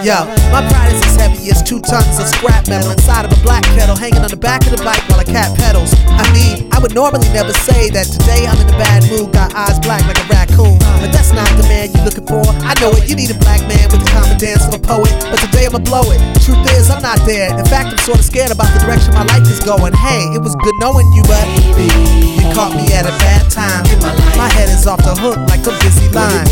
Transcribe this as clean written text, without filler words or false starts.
Yo, my pride is as heavy as 2 tons of scrap metal inside of a black kettle, hanging on the back of the bike while a cat pedals. I mean, I would normally never say that today I'm in a bad mood, got eyes black like a raccoon, but that's not the man you're looking for. I know it, you need a black man with the confidence of a poet, but today I'ma blow it. Truth is, I'm not there. In fact, I'm sorta scared about the direction my life is going. Hey, it was good knowing you, but you caught me at a bad time. My head is off the hook like a busy line.